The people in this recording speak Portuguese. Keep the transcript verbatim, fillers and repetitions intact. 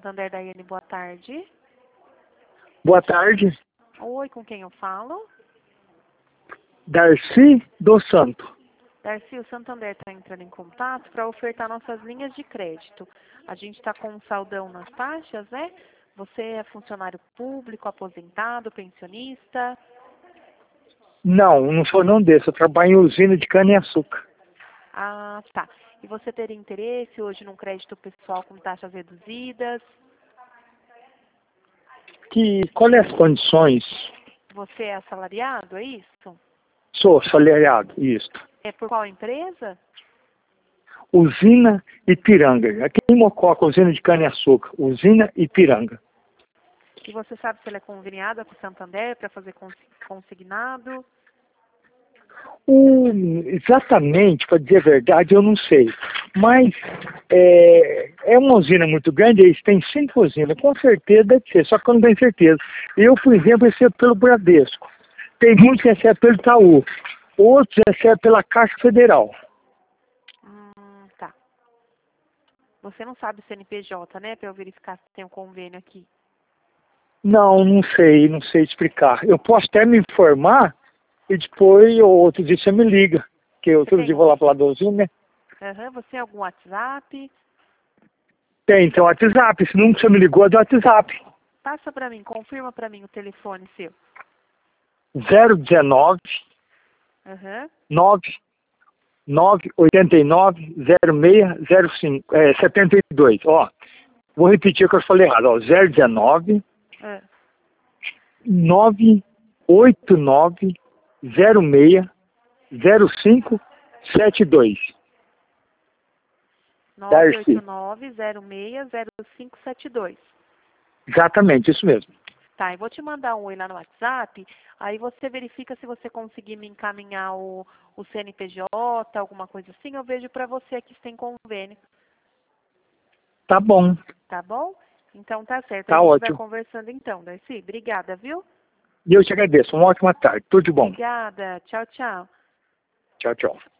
Santander, Daiane, boa tarde. Boa tarde. Oi, com quem eu falo? Darcy do Santo. Darcy, o Santander está entrando em contato para ofertar nossas linhas de crédito. A gente está com um saldão nas taxas, né? Você é funcionário público, aposentado, pensionista? Não, não sou não desse. Eu trabalho em usina de cana-e-açúcar. Ah, tá. E você teria interesse hoje num crédito pessoal com taxas reduzidas? Que, qual é as condições? Você é assalariado, é isso? Sou assalariado, isso. É por qual empresa? Usina Ipiranga. Aqui em Mococa, usina de cana-e-açúcar. Usina Ipiranga. E você sabe se ela é conveniada com o Santander para fazer consignado? Um, exatamente, para dizer a verdade, eu não sei. Mas é, é uma usina muito grande, eles têm cinco usinas, com certeza deve ser, só que eu não tenho certeza. Eu, por exemplo, recebo pelo Bradesco. Tem muitos que recebem pelo Itaú, outros recebem pela Caixa Federal. Hum, tá. Você não sabe o C N P J, né, para eu verificar se tem um convênio aqui? Não, não sei, não sei explicar. Eu posso até me informar e depois, ou outro dia você me liga, que eu todo dia vou lá para a usina, né? Aham, você tem algum WhatsApp? Tem, então WhatsApp, se nunca você me ligou é do WhatsApp. Passa para mim, confirma para mim o telefone seu. zero dezenove, Aham. nove nove oito nove zero seis zero cinco, é, setenta e dois. Ó, vou repetir o que eu falei errado. Ó, zero dezenove, Ah. nove oito nove zero seis zero cinco sete dois. nove oito nove zero seis zero cinco sete dois. Exatamente, isso mesmo. Tá, eu vou te mandar um oi lá no WhatsApp, aí você verifica se você conseguir me encaminhar o, o C N P J, alguma coisa assim, eu vejo para você aqui se tem convênio. Tá bom. Tá bom? Então tá certo, Tá a gente vai ótimo. conversando então, Darcy. Obrigada, viu? E eu te agradeço. Uma ótima tarde. Tudo de bom. Obrigada, tchau, tchau. Tchau, tchau.